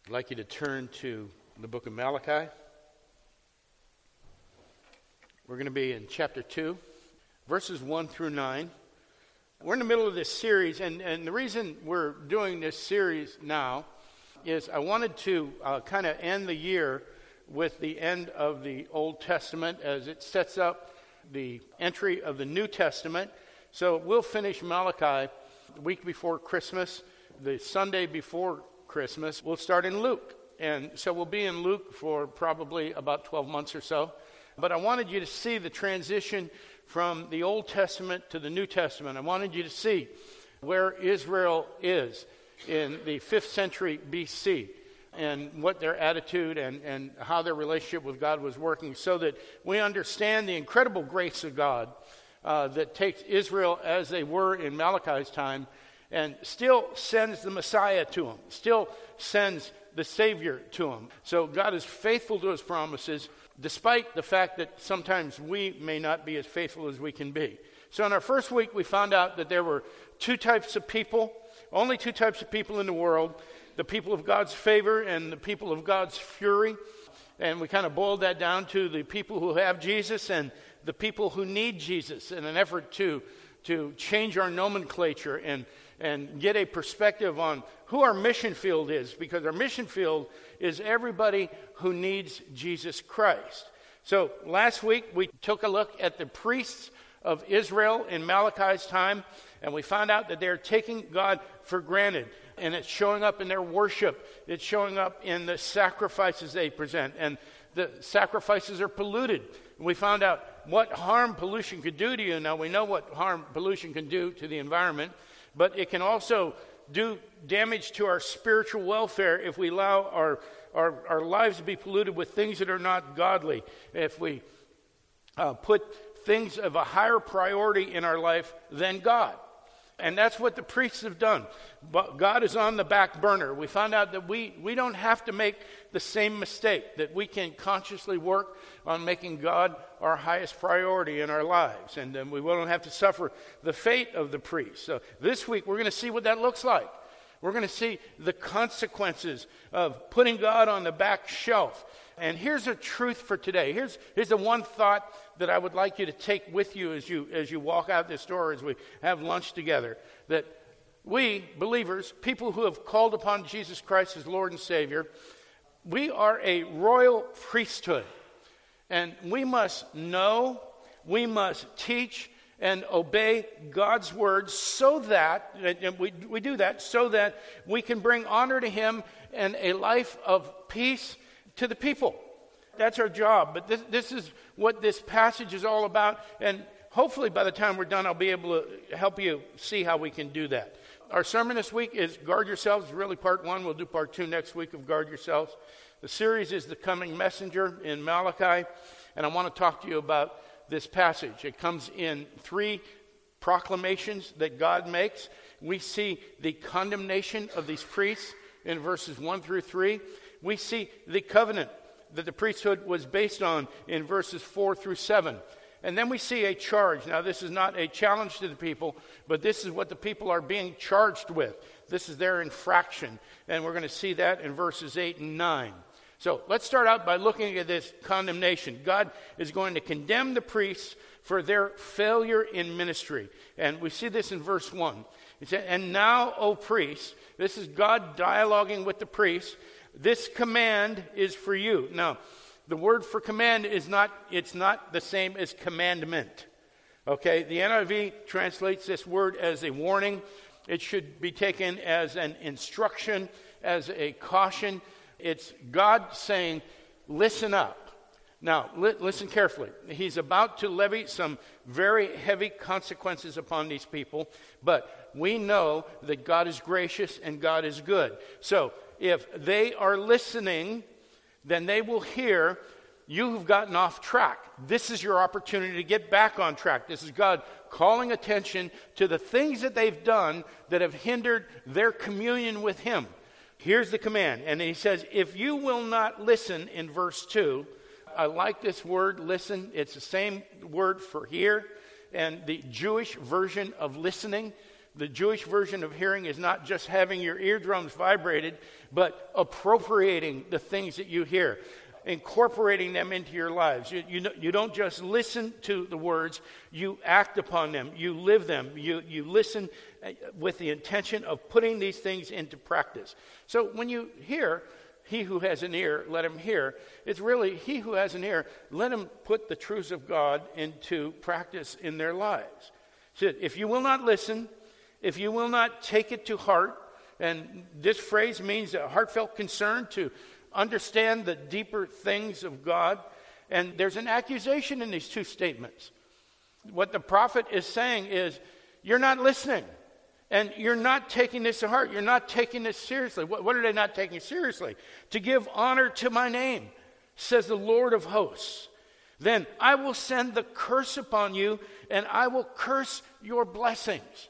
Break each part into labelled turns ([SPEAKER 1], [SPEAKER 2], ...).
[SPEAKER 1] I'd like you to turn to the book of Malachi. We're going to be in chapter 2, verses 1 through 9. We're in the middle of this series, and the reason we're doing this series now is I wanted to kind of end the year with the end of the Old Testament as it sets up the entry of the New Testament. So we'll finish Malachi the week before Christmas, the Sunday before Christmas. We'll start in Luke. And so we'll be in Luke for probably about 12 months or so. But I wanted you to see the transition from the Old Testament to the New Testament. I wanted you to see where Israel is in the 5th century BC and what their attitude and how their relationship with God was working so that we understand the incredible grace of God that takes Israel as they were in Malachi's time and still sends the Messiah to them, still sends the Savior to them. So God is faithful to His promises, despite the fact that sometimes we may not be as faithful as we can be. So in our first week, we found out that there were two types of people, only two types of people in the world, the people of God's favor and the people of God's fury. And we kind of boiled that down to the people who have Jesus and the people who need Jesus in an effort to change our nomenclature and get a perspective on who our mission field is, because our mission field is everybody who needs Jesus Christ. So last week we took a look at the priests of Israel in Malachi's time, and we found out that they're taking God for granted, and it's showing up in their worship. It's showing up in the sacrifices they present, and the sacrifices are polluted. We found out what harm pollution could do to you. Now we know what harm pollution can do to the environment, but it can also do damage to our spiritual welfare if we allow our lives to be polluted with things that are not godly. If we put things of a higher priority in our life than God. And that's what the priests have done. But God is on the back burner. We found out that we don't have to make the same mistake, that we can consciously work on making God our highest priority in our lives. And we won't have to suffer the fate of the priests. So this week we're going to see what that looks like. We're going to see the consequences of putting God on the back shelf. And here's a truth for today. Here's the one thought that I would like you to take with you as you walk out this door, as we have lunch together. That we, believers, people who have called upon Jesus Christ as Lord and Savior, we are a royal priesthood. And we must know, we must teach, and obey God's word so that, and we do that so that we can bring honor to Him and a life of peace to the people. That's our job. But this is what this passage is all about. And hopefully by the time we're done, I'll be able to help you see how we can do that. Our sermon this week is Guard Yourselves. It's really part 1. We'll do part 2 next week of Guard Yourselves. The series is The Coming Messenger in Malachi. And I want to talk to you about this passage. It comes in 3 proclamations that God makes. We see the condemnation of these priests in verses 1 through 3. We see the covenant that the priesthood was based on in verses 4 through 7. And then we see a charge. Now, this is not a challenge to the people, but this is what the people are being charged with. This is their infraction. And we're going to see that in verses 8 and 9. So let's start out by looking at this condemnation. God is going to condemn the priests for their failure in ministry. And we see this in verse 1. It says, "And now, O priests," this is God dialoguing with the priests, "this command is for you." Now, the word for command it's not the same as commandment. Okay, the NIV translates this word as a warning. It should be taken as an instruction, as a caution. It's God saying, listen up. Now, listen carefully. He's about to levy some very heavy consequences upon these people, but we know that God is gracious and God is good. So, if they are listening, then they will hear, you have gotten off track. This is your opportunity to get back on track. This is God calling attention to the things that they've done that have hindered their communion with Him. Here's the command. And He says, if you will not listen in verse 2, I like this word, listen. It's the same word for hear. And the Jewish version of listening The Jewish version of hearing is not just having your eardrums vibrated, but appropriating the things that you hear, incorporating them into your lives. You don't just listen to the words, you act upon them, you live them, you listen with the intention of putting these things into practice. So when you hear, he who has an ear, let him hear, it's really he who has an ear, let him put the truths of God into practice in their lives. So if you will not listen, if you will not take it to heart, and this phrase means a heartfelt concern to understand the deeper things of God, and there's an accusation in these two statements. What the prophet is saying is, you're not listening, and you're not taking this to heart. You're not taking this seriously. What are they not taking seriously? To give honor to my name, says the Lord of hosts. Then I will send the curse upon you, and I will curse your blessings.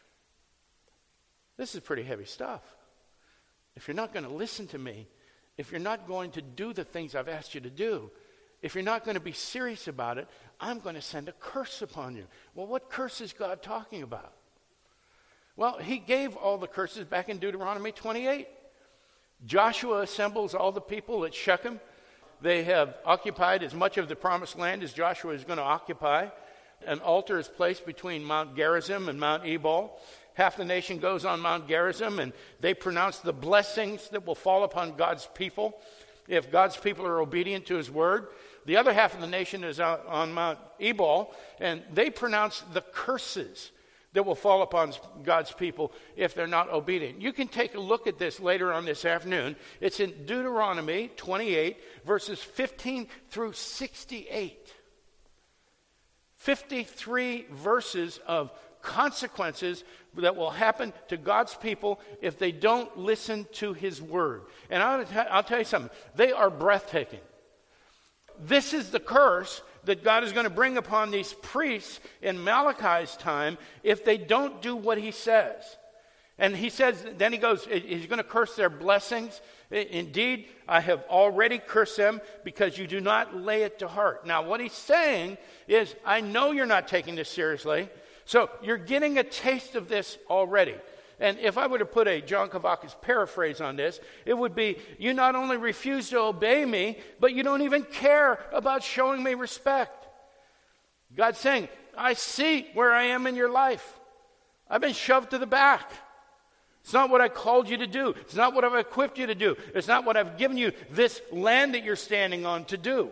[SPEAKER 1] This is pretty heavy stuff. If you're not going to listen to me, if you're not going to do the things I've asked you to do, if you're not going to be serious about it, I'm going to send a curse upon you. Well, what curse is God talking about? Well, he gave all the curses back in Deuteronomy 28. Joshua assembles all the people at Shechem. They have occupied as much of the promised land as Joshua is going to occupy. An altar is placed between Mount Gerizim and Mount Ebal. Half the nation goes on Mount Gerizim, and they pronounce the blessings that will fall upon God's people if God's people are obedient to his word. The other half of the nation is out on Mount Ebal, and they pronounce the curses that will fall upon God's people if they're not obedient. You can take a look at this later on this afternoon. It's in Deuteronomy 28, verses 15 through 68. 53 verses of consequences that will happen to God's people if they don't listen to his word. And I'll tell you something. They are breathtaking. This is the curse that God is going to bring upon these priests in Malachi's time if they don't do what he says. And he says, then he goes, he's going to curse their blessings. Indeed, I have already cursed them because you do not lay it to heart. Now, what he's saying is, I know you're not taking this seriously, so you're getting a taste of this already. And if I were to put a John Kavaka's paraphrase on this, it would be, you not only refuse to obey me, but you don't even care about showing me respect. God's saying, I see where I am in your life. I've been shoved to the back. It's not what I called you to do. It's not what I've equipped you to do. It's not what I've given you this land that you're standing on to do.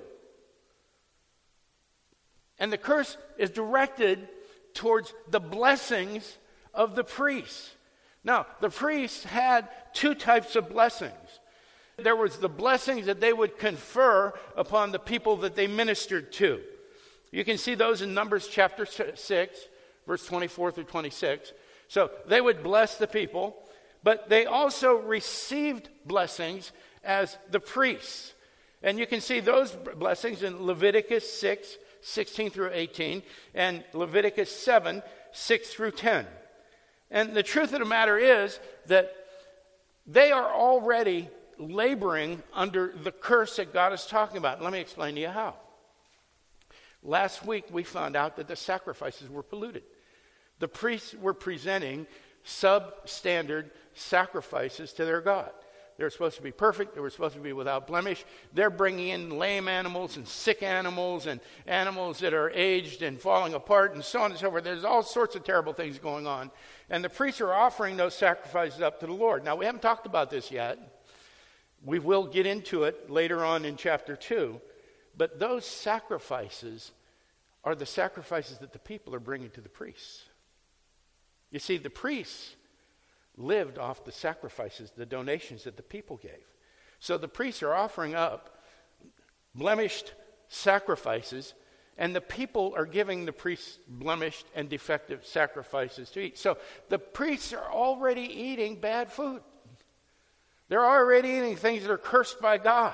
[SPEAKER 1] And the curse is directed towards the blessings of the priests. Now, the priests had two types of blessings. There was the blessings that they would confer upon the people that they ministered to. You can see those in Numbers chapter 6, verse 24 through 26. So they would bless the people, but they also received blessings as the priests. And you can see those blessings in Leviticus 6, 16 through 18, and Leviticus 7, 6 through 10. And the truth of the matter is that they are already laboring under the curse that God is talking about. Let me explain to you how. Last week we found out that the sacrifices were polluted. The priests were presenting substandard sacrifices to their God. They were supposed to be perfect. They were supposed to be without blemish. They're bringing in lame animals and sick animals and animals that are aged and falling apart and so on and so forth. There's all sorts of terrible things going on. And the priests are offering those sacrifices up to the Lord. Now, we haven't talked about this yet. We will get into it later on in chapter 2. But those sacrifices are the sacrifices that the people are bringing to the priests. You see, the priests lived off the sacrifices, the donations that the people gave. So the priests are offering up blemished sacrifices, and the people are giving the priests blemished and defective sacrifices to eat. So the priests are already eating bad food. They're already eating things that are cursed by God.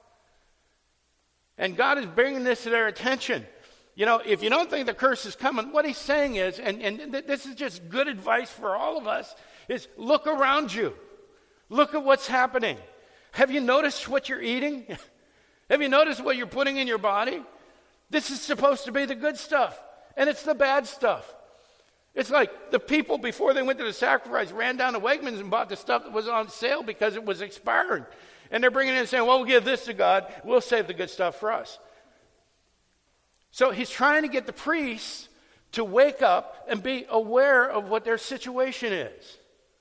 [SPEAKER 1] And God is bringing this to their attention. You know, if you don't think the curse is coming, what he's saying is, and this is just good advice for all of us, is look around you. Look at what's happening. Have you noticed what you're eating? Have you noticed what you're putting in your body? This is supposed to be the good stuff, and it's the bad stuff. It's like the people, before they went to the sacrifice, ran down to Wegmans and bought the stuff that was on sale because it was expiring. And they're bringing it in and saying, well, we'll give this to God. We'll save the good stuff for us. So he's trying to get the priests to wake up and be aware of what their situation is.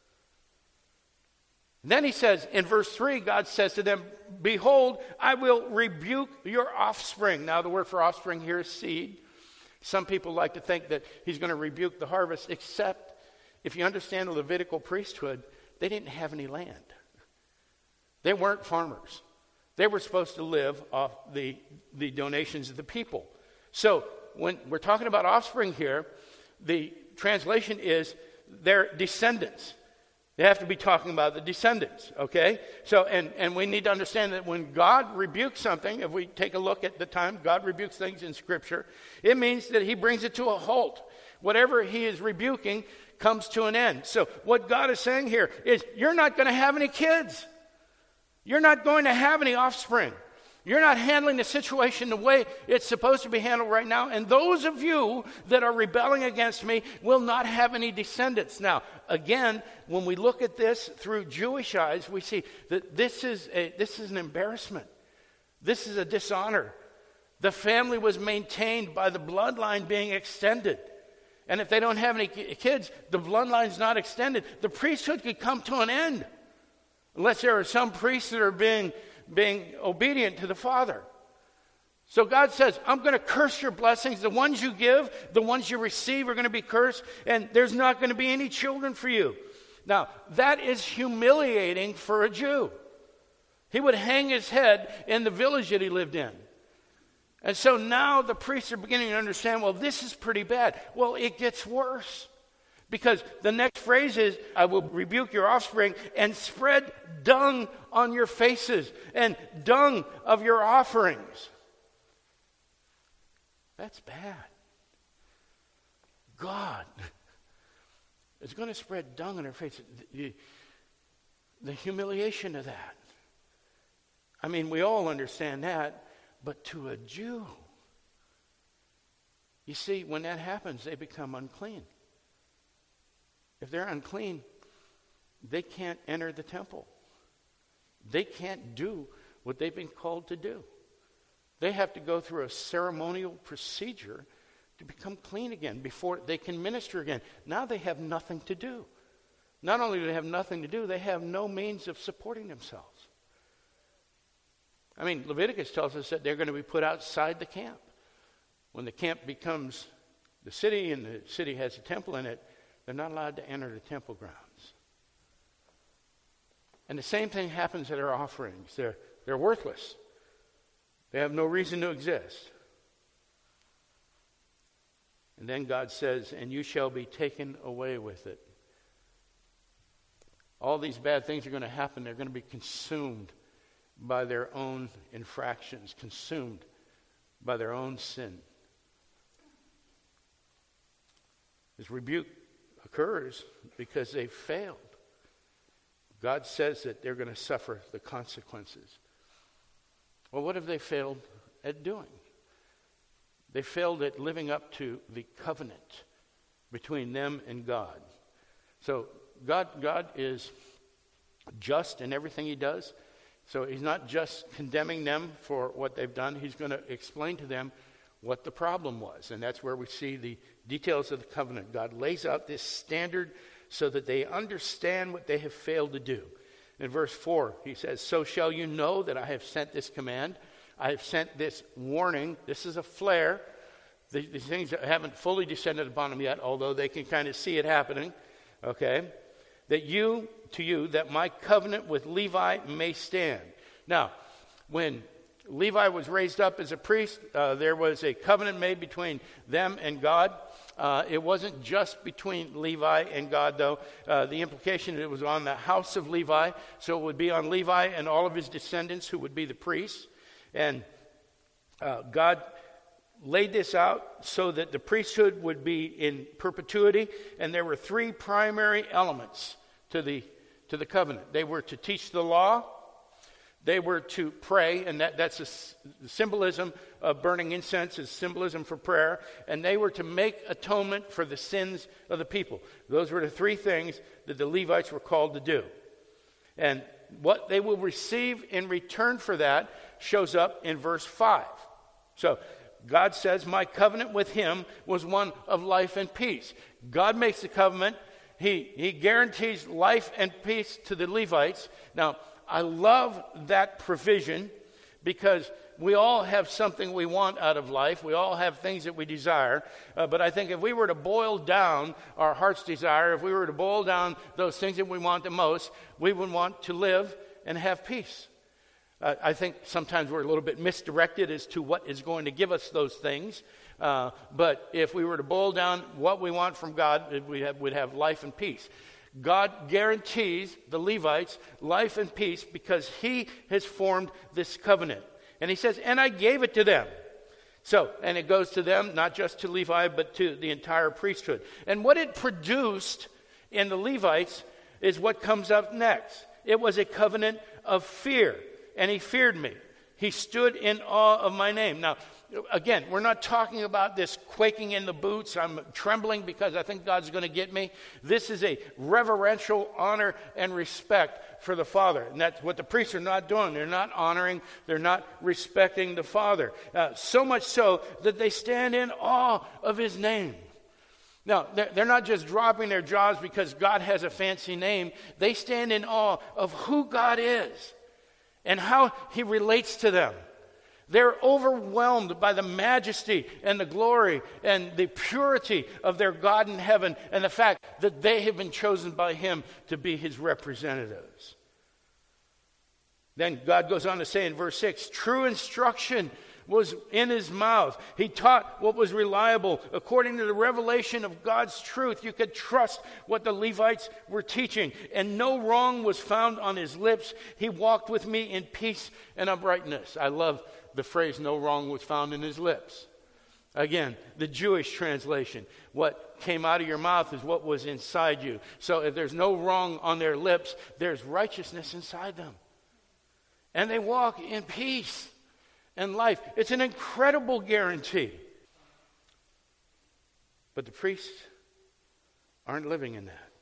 [SPEAKER 1] And then he says, in verse 3, God says to them, behold, I will rebuke your offspring. Now, the word for offspring here is seed. Some people like to think that he's going to rebuke the harvest, except if you understand the Levitical priesthood, they didn't have any land. They weren't farmers. They were supposed to live off the donations of the people. So when we're talking about offspring here, the translation is their descendants. They have to be talking about the descendants, okay? So, and we need to understand that when God rebukes something, if we take a look at the time God rebukes things in Scripture, it means that he brings it to a halt. Whatever he is rebuking comes to an end. So what God is saying here is, you're not going to have any kids. You're not going to have any offspring. You're not handling the situation the way it's supposed to be handled right now. And those of you that are rebelling against me will not have any descendants. Now, again, when we look at this through Jewish eyes, we see that this is an embarrassment. This is a dishonor. The family was maintained by the bloodline being extended. And if they don't have any kids, the bloodline's not extended. The priesthood could come to an end unless there are some priests that are being obedient to the Father. So God says, I'm going to curse your blessings. The ones you give, the ones you receive are going to be cursed, and there's not going to be any children for you. Now, that is humiliating for a Jew. He would hang his head in the village that he lived in. And so now the priests are beginning to understand, well, this is pretty bad. Well, it gets worse. Because the next phrase is, I will rebuke your offspring and spread dung on your faces and dung of your offerings. That's bad. God is going to spread dung on our faces. The humiliation of that. I mean, we all understand that, but to a Jew, you see, when that happens, they become unclean. If they're unclean, they can't enter the temple. They can't do what they've been called to do. They have to go through a ceremonial procedure to become clean again before they can minister again. Now they have nothing to do. Not only do they have nothing to do, they have no means of supporting themselves. I mean, Leviticus tells us that they're going to be put outside the camp. When the camp becomes the city and the city has a temple in it, they're not allowed to enter the temple grounds. And the same thing happens at our offerings. They're worthless. They have no reason to exist. And then God says, and you shall be taken away with it. All these bad things are going to happen. They're going to be consumed by their own infractions, consumed by their own sin. This rebuke occurs because they failed. God says that they're going to suffer the consequences. Well, what have they failed at doing? They failed at living up to the covenant between them and God. So God is just in everything he does. So he's not just condemning them for what they've done. He's going to explain to them what the problem was. And that's where we see the details of the covenant. God lays out this standard so that they understand what they have failed to do. In verse 4, he says, so shall you know that I have sent this command. I have sent this warning. This is a flare. These things haven't fully descended upon them yet, although they can kind of see it happening. Okay? That my covenant with Levi may stand. Now, when Levi was raised up as a priest, there was a covenant made between them and God. It wasn't just between Levi and God, though. The implication, it was on the house of Levi, so it would be on Levi and all of his descendants who would be the priests. And God laid this out so that the priesthood would be in perpetuity, and there were three primary elements to the covenant. They were to teach the law, They were to pray, and that's a symbolism of burning incense is symbolism for prayer. And they were to make atonement for the sins of the people. Those were the three things that the Levites were called to do. And what they will receive in return for that shows up in verse 5. So God says, my covenant with him was one of life and peace. God makes the covenant. He guarantees life and peace to the Levites. Now, I love that provision because we all have something we want out of life. We all have things that we desire. But I think if we were to boil down our heart's desire, if we were to boil down those things that we want the most, we would want to live and have peace. I think sometimes we're a little bit misdirected as to what is going to give us those things. But if we were to boil down what we want from God, we'd have life and peace. God guarantees the Levites life and peace because he has formed this covenant. And he says, and I gave it to them. So, and it goes to them, not just to Levi, but to the entire priesthood. And what it produced in the Levites is what comes up next. It was a covenant of fear, and he feared me. He stood in awe of my name. Now, again, we're not talking about this quaking in the boots. I'm trembling because I think God's going to get me. This is a reverential honor and respect for the Father. And that's what the priests are not doing. They're not honoring. They're not respecting the Father. So much so that they stand in awe of his name. Now, they're not just dropping their jaws because God has a fancy name. They stand in awe of who God is and how he relates to them. They're overwhelmed by the majesty and the glory and the purity of their God in heaven and the fact that they have been chosen by him to be his representatives. Then God goes on to say in verse 6, true instruction was in his mouth. He taught what was reliable. According to the revelation of God's truth, you could trust what the Levites were teaching. And no wrong was found on his lips. He walked with me in peace and uprightness. I love the phrase, no wrong was found in his lips. Again, the Jewish translation. What came out of your mouth is what was inside you. So if there's no wrong on their lips, there's righteousness inside them. And they walk in peace and life. It's an incredible guarantee. But the priests aren't living in that.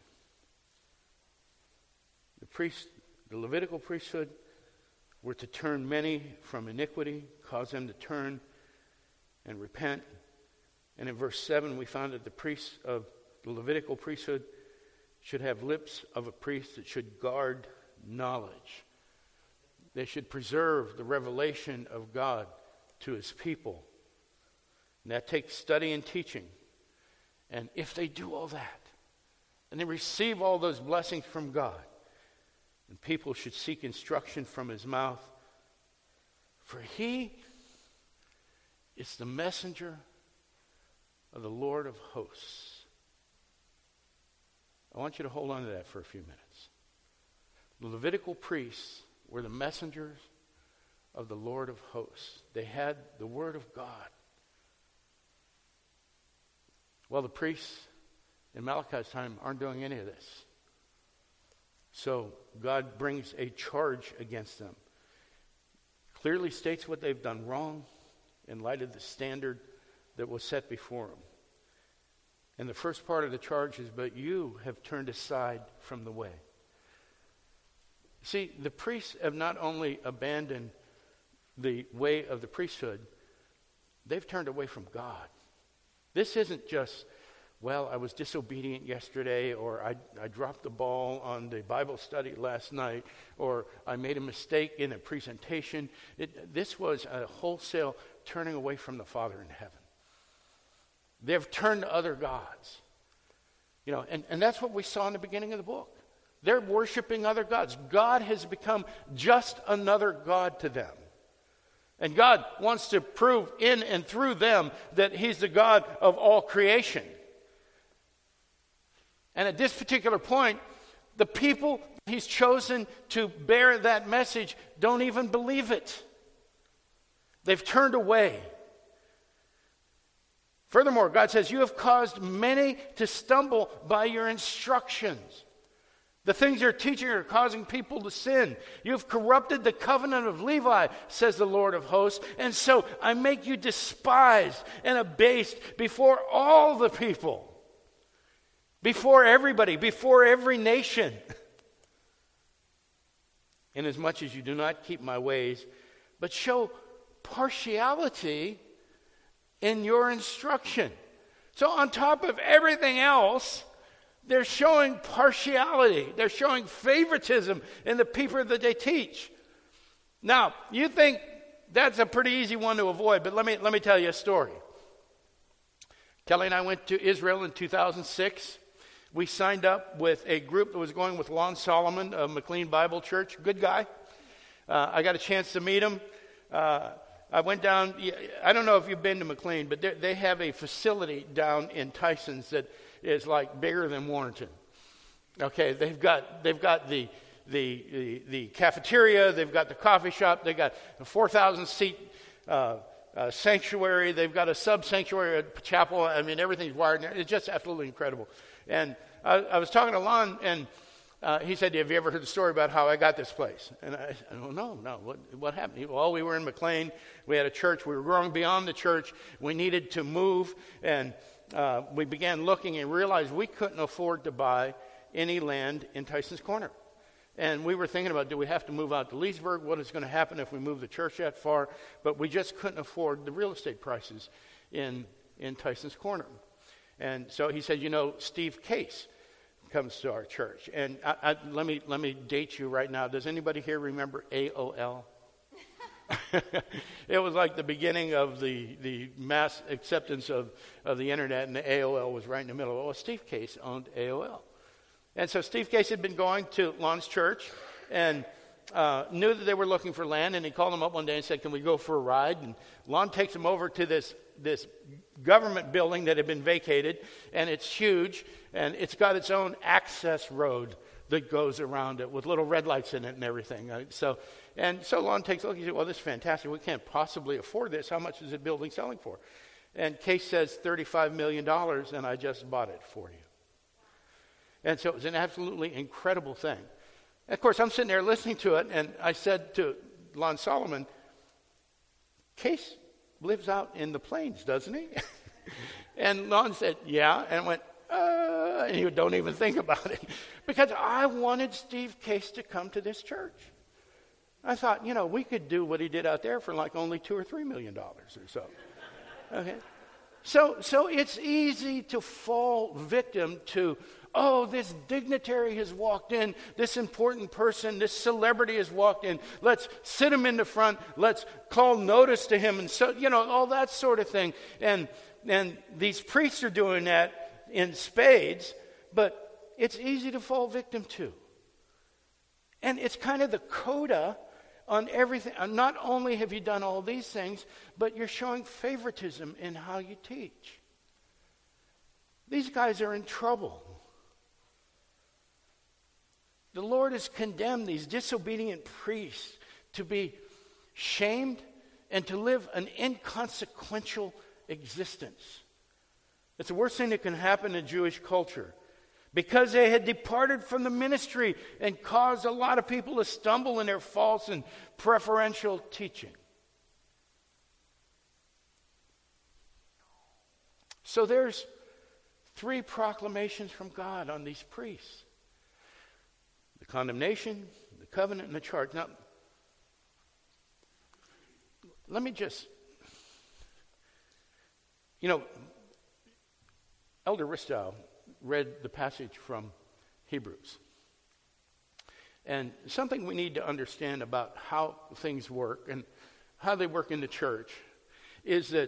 [SPEAKER 1] The Levitical priesthood were to turn many from iniquity, cause them to turn and repent. And in verse 7, we found that the priests of the Levitical priesthood should have lips of a priest that should guard knowledge. They should preserve the revelation of God to his people. And that takes study and teaching. And if they do all that, and they receive all those blessings from God, and people should seek instruction from his mouth, for he is the messenger of the Lord of hosts. I want you to hold on to that for a few minutes. The Levitical priests were the messengers of the Lord of hosts. They had the word of God. Well, the priests in Malachi's time aren't doing any of this. So God brings a charge against them. Clearly states what they've done wrong in light of the standard that was set before them. And the first part of the charge is, but you have turned aside from the way. See, the priests have not only abandoned the way of the priesthood, they've turned away from God. This isn't just, well, I was disobedient yesterday, or I dropped the ball on the Bible study last night, or I made a mistake in a presentation. This was a wholesale turning away from the Father in heaven. They've turned to other gods. And that's what we saw in the beginning of the book. They're worshiping other gods. God has become just another God to them. And God wants to prove in and through them that he's the God of all creation. And at this particular point, the people he's chosen to bear that message don't even believe it. They've turned away. Furthermore, God says, you have caused many to stumble by your instructions. The things you're teaching are causing people to sin. You've corrupted the covenant of Levi, says the Lord of hosts, and so I make you despised and abased before all the people, before everybody, before every nation. Inasmuch as you do not keep my ways, but show partiality in your instruction. So on top of everything else, they're showing partiality. They're showing favoritism in the people that they teach. Now, you think that's a pretty easy one to avoid, but let me tell you a story. Kelly and I went to Israel in 2006. We signed up with a group that was going with Lon Solomon of McLean Bible Church. Good guy. I got a chance to meet him. I went down. I don't know if you've been to McLean, but they have a facility down in Tysons that is like bigger than Warrenton. Okay, they've got the cafeteria, they've got the coffee shop, they've got a 4,000 seat sanctuary, they've got a sub-sanctuary, a chapel. I mean, everything's wired. It's just absolutely incredible. And I was talking to Lon, and he said, have you ever heard the story about how I got this place? And I said, oh, no. What happened? Well, we were in McLean. We had a church. We were growing beyond the church. We needed to move, and we began looking and realized we couldn't afford to buy any land in Tysons Corner. And we were thinking about, do we have to move out to Leesburg? What is going to happen if we move the church that far? But we just couldn't afford the real estate prices in Tysons Corner. And so he said, Steve Case comes to our church. And let me date you right now. Does anybody here remember AOL? It was like the beginning of the mass acceptance of the internet, and the AOL was right in the middle. Well, Steve Case owned AOL. And so Steve Case had been going to Lon's church and knew that they were looking for land, and he called him up one day and said, can we go for a ride? And Lon takes him over to this government building that had been vacated, and it's huge, and it's got its own access road that goes around it with little red lights in it and everything. So Lon takes a look. He said, well, this is fantastic. We can't possibly afford this. How much is the building selling for? And Case says $35 million, and I just bought it for you. And so it was an absolutely incredible thing. And of course, I'm sitting there listening to it, and I said to Lon Solomon, Case lives out in the plains, doesn't he? And Lon said, yeah. And I went, and he would, don't even think about it. Because I wanted Steve Case to come to this church. I thought, we could do what he did out there for like only $2 or $3 million or so. Okay. So it's easy to fall victim to, this dignitary has walked in, this important person, this celebrity has walked in. Let's sit him in the front. Let's call notice to him. And so, all that sort of thing. And these priests are doing that in spades, but it's easy to fall victim to. And it's kind of the coda on everything. Not only have you done all these things, but you're showing favoritism in how you teach. These guys are in trouble. The Lord has condemned these disobedient priests to be shamed and to live an inconsequential existence. It's the worst thing that can happen in Jewish culture, because they had departed from the ministry and caused a lot of people to stumble in their false and preferential teaching. So there's 3 proclamations from God on these priests: the condemnation, the covenant, and the charge. Now, let me just, Elder Ristow read the passage from Hebrews. And something we need to understand about how things work and how they work in the church is that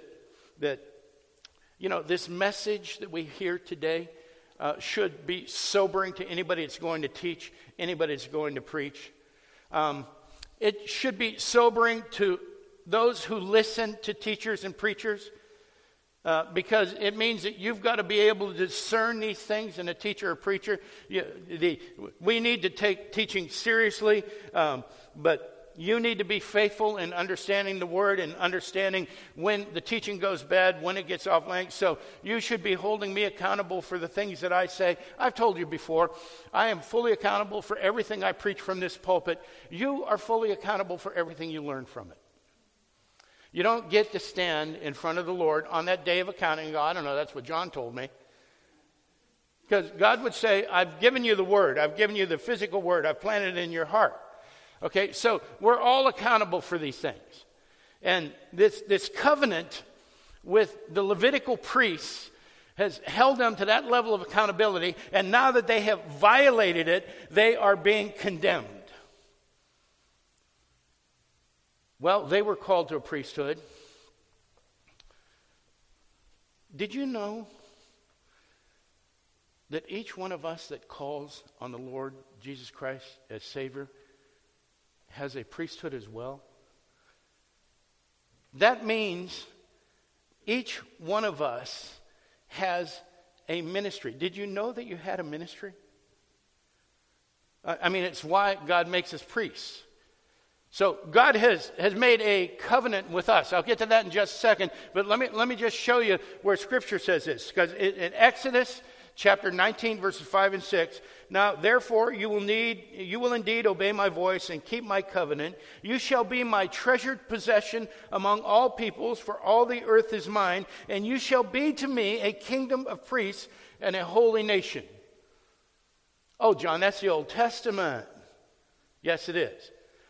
[SPEAKER 1] this message that we hear today should be sobering to anybody that's going to teach, anybody that's going to preach. It should be sobering to those who listen to teachers and preachers, because it means that you've got to be able to discern these things in a teacher or preacher. We need to take teaching seriously, but you need to be faithful in understanding the word and understanding when the teaching goes bad, when it gets off length. So you should be holding me accountable for the things that I say. I've told you before, I am fully accountable for everything I preach from this pulpit. You are fully accountable for everything you learn from it. You don't get to stand in front of the Lord on that day of accounting and go, I don't know, that's what John told me. Because God would say, I've given you the word. I've given you the physical word. I've planted it in your heart. Okay, so we're all accountable for these things. And this covenant with the Levitical priests has held them to that level of accountability. And now that they have violated it, they are being condemned. Well, they were called to a priesthood. Did you know that each one of us that calls on the Lord Jesus Christ as Savior has a priesthood as well? That means each one of us has a ministry. Did you know that you had a ministry? I mean, it's why God makes us priests. So God has made a covenant with us. I'll get to that in just a second, but let me just show you where Scripture says this. Because in Exodus chapter 19, verses 5 and 6, now therefore you will indeed obey my voice and keep my covenant. You shall be my treasured possession among all peoples, for all the earth is mine, and you shall be to me a kingdom of priests and a holy nation. Oh, John, that's the Old Testament. Yes, it is.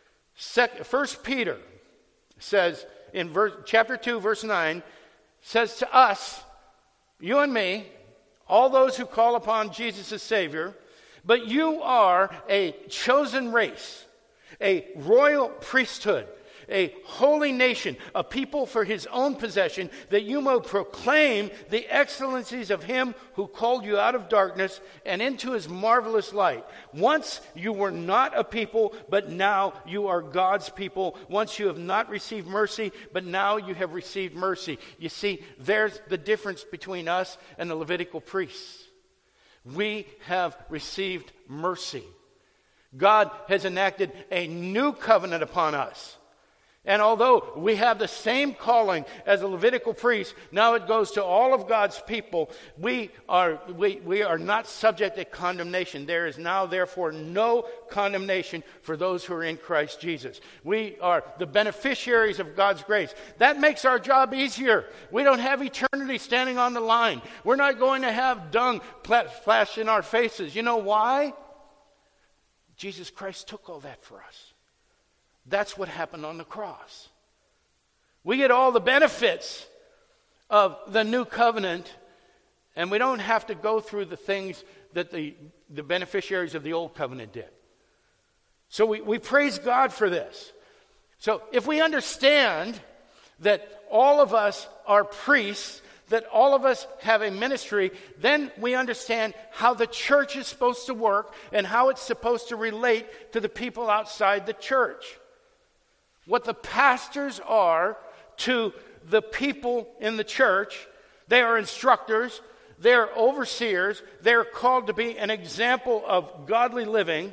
[SPEAKER 1] 1 Peter says in chapter 2, verse 9, says to us, you and me, all those who call upon Jesus as Savior, but you are a chosen race, a royal priesthood, a holy nation, a people for his own possession, that you may proclaim the excellencies of him who called you out of darkness and into his marvelous light. Once you were not a people, but now you are God's people. Once you have not received mercy, but now you have received mercy. You see, there's the difference between us and the Levitical priests. We have received mercy. God has enacted a new covenant upon us. And although we have the same calling as a Levitical priest, now it goes to all of God's people. We are not subject to condemnation. There is now, therefore, no condemnation for those who are in Christ Jesus. We are the beneficiaries of God's grace. That makes our job easier. We don't have eternity standing on the line. We're not going to have dung splashed in our faces. You know why? Jesus Christ took all that for us. That's what happened on the cross. We get all the benefits of the new covenant, and we don't have to go through the things that the beneficiaries of the old covenant did. So we praise God for this. So if we understand that all of us are priests, that all of us have a ministry, then we understand how the church is supposed to work and how it's supposed to relate to the people outside the church. What the pastors are to the people in the church, they are instructors, they are overseers, they are called to be an example of godly living.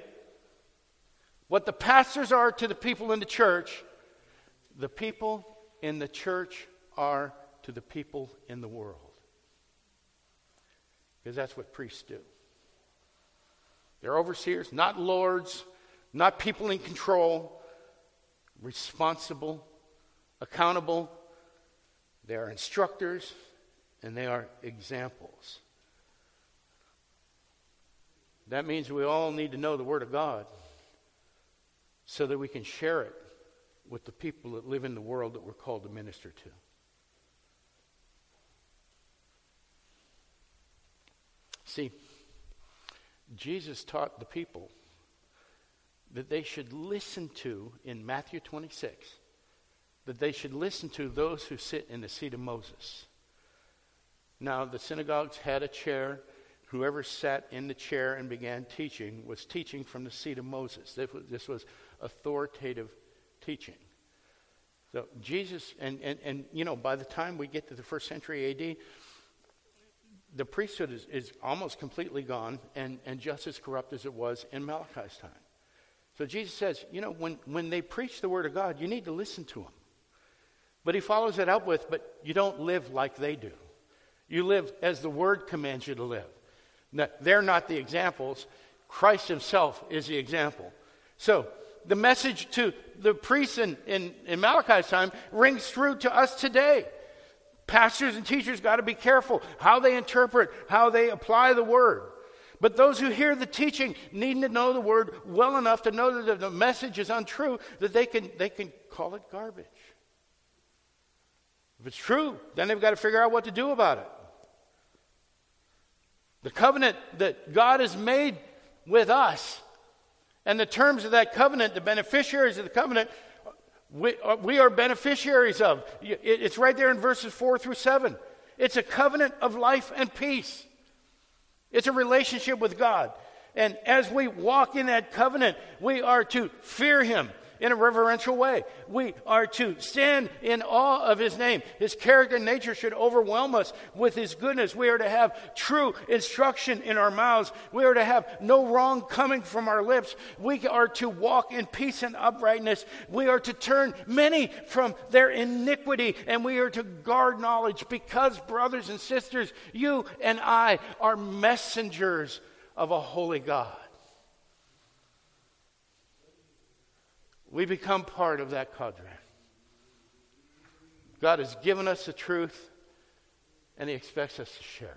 [SPEAKER 1] What the pastors are to the people in the church, the people in the church are to the people in the world. Because that's what priests do. They're overseers, not lords, not people in control. Responsible, accountable. They are instructors, and they are examples. That means we all need to know the Word of God so that we can share it with the people that live in the world that we're called to minister to. See, Jesus taught the people that they should listen to, in Matthew 26, that they should listen to those who sit in the seat of Moses. Now, the synagogues had a chair. Whoever sat in the chair and began teaching was teaching from the seat of Moses. This was authoritative teaching. So Jesus, and you know, by the time we get to the 1st century A.D., the priesthood is almost completely gone and just as corrupt as it was in Malachi's time. So Jesus says, when they preach the word of God, you need to listen to them. But he follows it up with, but you don't live like they do. You live as the word commands you to live. Now, they're not the examples. Christ himself is the example. So the message to the priests in Malachi's time rings true to us today. Pastors and teachers got to be careful how they interpret, how they apply the word. But those who hear the teaching need to know the word well enough to know that the message is untrue, that they can call it garbage. If it's true, then they've got to figure out what to do about it. The covenant that God has made with us, and the terms of that covenant, the beneficiaries of the covenant, we are beneficiaries of. It's right there in verses 4 through 7. It's a covenant of life and peace. It's a relationship with God. And as we walk in that covenant, we are to fear him in a reverential way. We are to stand in awe of his name. His character and nature should overwhelm us with his goodness. We are to have true instruction in our mouths. We are to have no wrong coming from our lips. We are to walk in peace and uprightness. We are to turn many from their iniquity, and we are to guard knowledge, because, brothers and sisters, you and I are messengers of a holy God. We become part of that cadre. God has given us the truth, and he expects us to share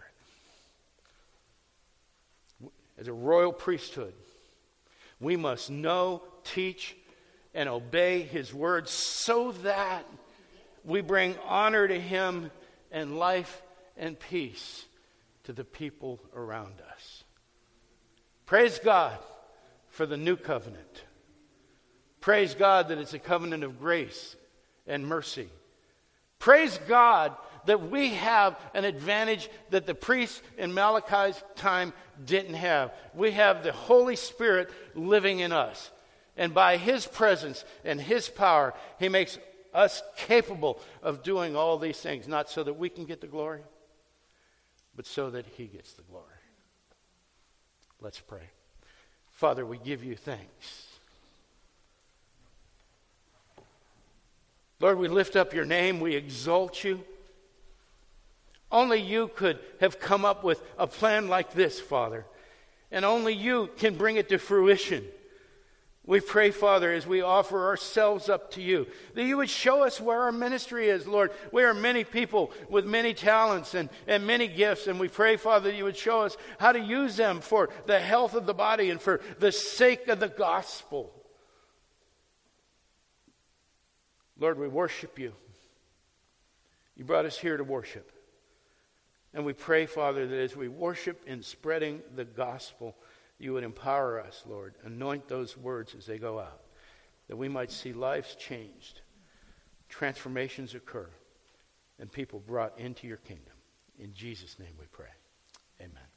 [SPEAKER 1] it. As a royal priesthood, we must know, teach, and obey his word so that we bring honor to him and life and peace to the people around us. Praise God for the new covenant. Praise God that it's a covenant of grace and mercy. Praise God that we have an advantage that the priests in Malachi's time didn't have. We have the Holy Spirit living in us. And by his presence and his power, he makes us capable of doing all these things, not so that we can get the glory, but so that he gets the glory. Let's pray. Father, we give you thanks. Lord, we lift up your name. We exalt you. Only you could have come up with a plan like this, Father. And only you can bring it to fruition. We pray, Father, as we offer ourselves up to you, that you would show us where our ministry is, Lord. We are many people with many talents and many gifts. And we pray, Father, that you would show us how to use them for the health of the body and for the sake of the gospel. Lord, we worship you. You brought us here to worship. And we pray, Father, that as we worship in spreading the gospel, you would empower us, Lord. Anoint those words as they go out, that we might see lives changed, transformations occur, and people brought into your kingdom. In Jesus' name we pray. Amen.